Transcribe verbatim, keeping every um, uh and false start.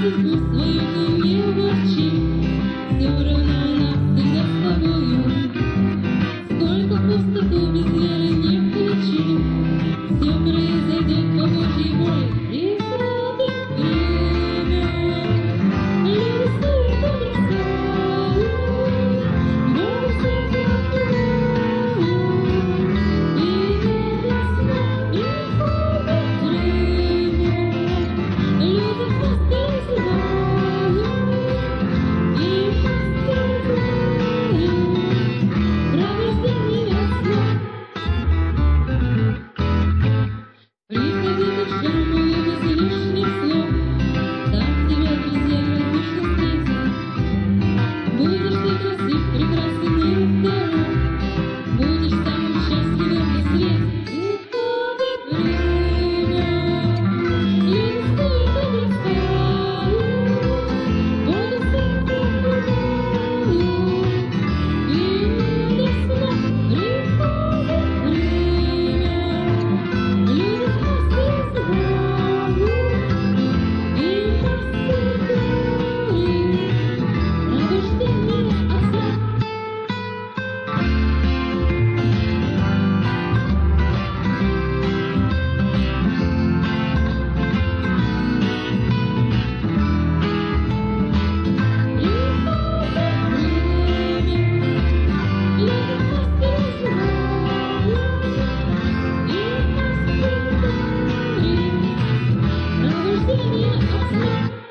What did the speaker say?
судьбу свою ты не ворчи, все равно она всегда с тобою. Сколько пустоту без веры не включи, все произойдет по Божьей воле. Приходит время, люди снова подрастают, Бог всех открывает, и радостно приходит время. Люди просто изливают, и постигают пробуждение весны. Приходи к Шаму без лишних слов, там тебя друзья радушно встретят. Будешь ты красив, прекрасен и здоров, будешь самым счастливым на свете. Приходит время, люди снова подрастают, Бога сердце открывают, и радостно приходит время. Люди просто изливают, и постигают пробуждение от сна. Пробуждение от сна.